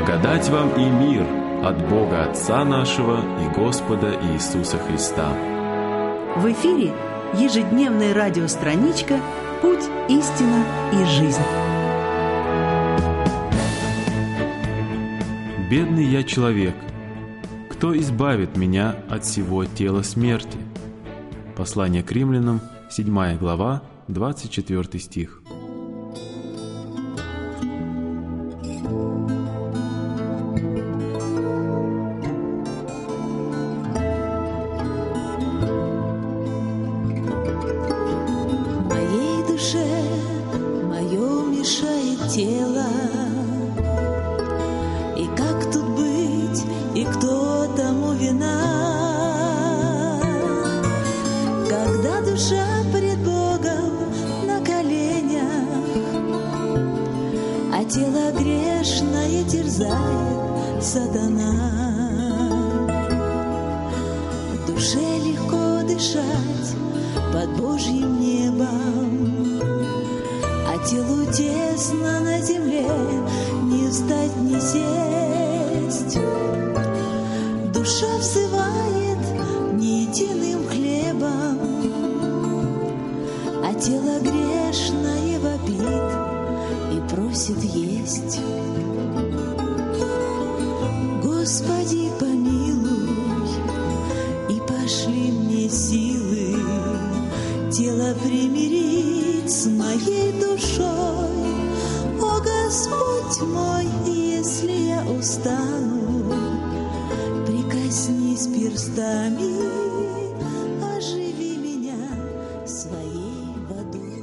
Благодать вам и мир от Бога Отца нашего и Господа Иисуса Христа. В эфире ежедневная радиостраничка «Путь, истина и жизнь». Бедный я человек, кто избавит меня от сего тела смерти? Послание к Римлянам, 7 глава, 24 стих. Тело, и как тут быть, и кто тому вина, когда душа пред Богом на коленях, а тело грешное терзает сатана. Душе легко дышать под Божьим небом, а телу тесно на земле, не встать, не сесть. Душа взывает не единым хлебом, а тело грешное вопит и просит есть. Господи, помилуй, и пошли мне силы тело примирить с моей душой. О, Господь мой, если я устану, прикоснись перстами, оживи меня своей водой.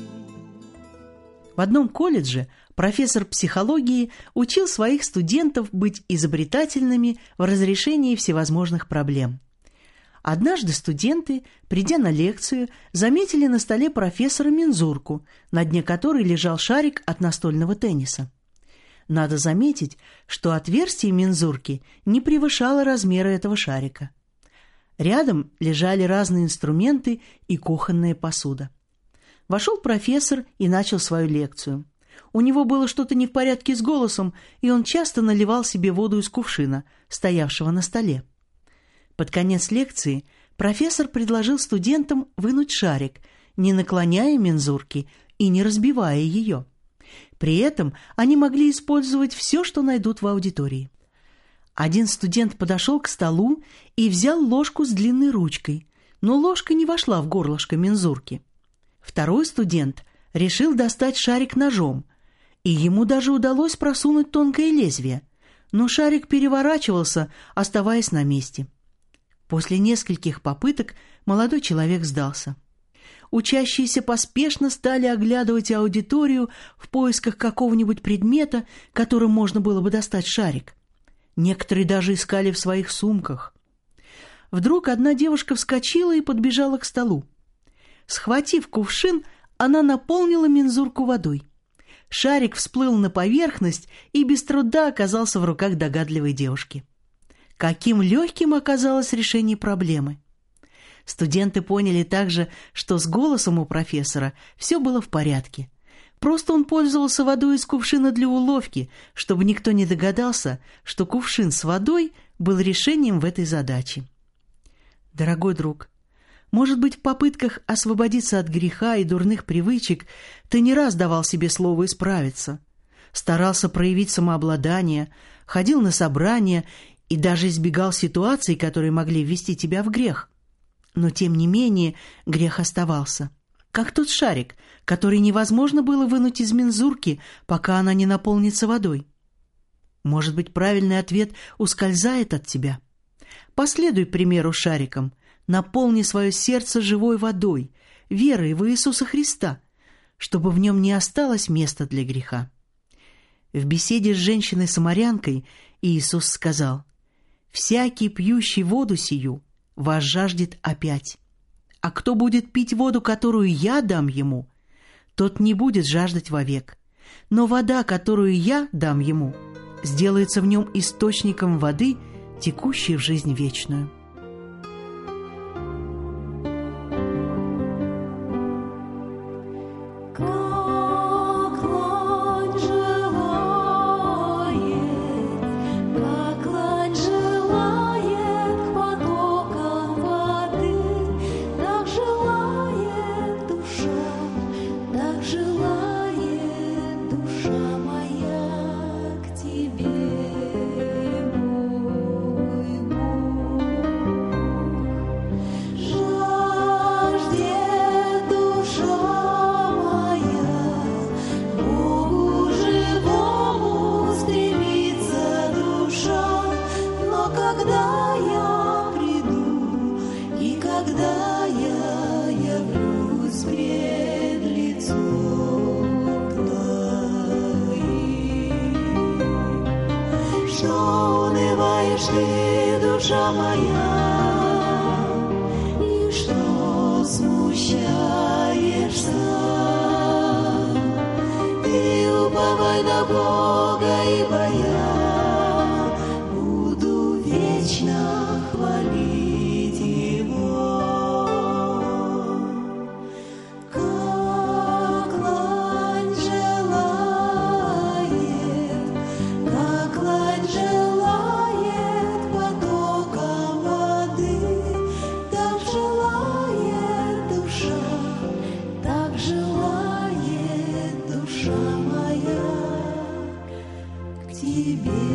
В одном колледже профессор психологии учил своих студентов быть изобретательными в разрешении всевозможных проблем. Однажды студенты, придя на лекцию, заметили на столе профессора мензурку, на дне которой лежал шарик от настольного тенниса. Надо заметить, что отверстие мензурки не превышало размера этого шарика. Рядом лежали разные инструменты и кухонная посуда. Вошел профессор и начал свою лекцию. У него было что-то не в порядке с голосом, и он часто наливал себе воду из кувшина, стоявшего на столе. Под конец лекции профессор предложил студентам вынуть шарик, не наклоняя мензурки и не разбивая ее. При этом они могли использовать все, что найдут в аудитории. Один студент подошел к столу и взял ложку с длинной ручкой, но ложка не вошла в горлышко мензурки. Второй студент решил достать шарик ножом, и ему даже удалось просунуть тонкое лезвие, но шарик переворачивался, оставаясь на месте. После нескольких попыток молодой человек сдался. Учащиеся поспешно стали оглядывать аудиторию в поисках какого-нибудь предмета, которым можно было бы достать шарик. Некоторые даже искали в своих сумках. Вдруг одна девушка вскочила и подбежала к столу. Схватив кувшин, она наполнила мензурку водой. Шарик всплыл на поверхность и без труда оказался в руках догадливой девушки. Каким легким оказалось решение проблемы. Студенты поняли также, что с голосом у профессора все было в порядке. Просто он пользовался водой из кувшина для уловки, чтобы никто не догадался, что кувшин с водой был решением в этой задаче. Дорогой друг, может быть, в попытках освободиться от греха и дурных привычек ты не раз давал себе слово исправиться, старался проявить самообладание, ходил на собрания и даже избегал ситуаций, которые могли ввести тебя в грех. Но, тем не менее, грех оставался. Как тот шарик, который невозможно было вынуть из мензурки, пока она не наполнится водой. Может быть, правильный ответ ускользает от тебя. Последуй примеру шариком. Наполни свое сердце живой водой, верой в Иисуса Христа, чтобы в нем не осталось места для греха. В беседе с женщиной-самарянкой Иисус сказал: «Всякий, пьющий воду сию, возжаждет опять. А кто будет пить воду, которую я дам ему, тот не будет жаждать вовек. Но вода, которую я дам ему, сделается в нем источником воды, текущей в жизнь вечную». Как лань желает что унываешь ты, душа моя, и что смущаешься? Ты уповай на Бога, ибо я буду вечно хвалить Его. Как лань желает потоком воды, так желает душа моя к Тебе.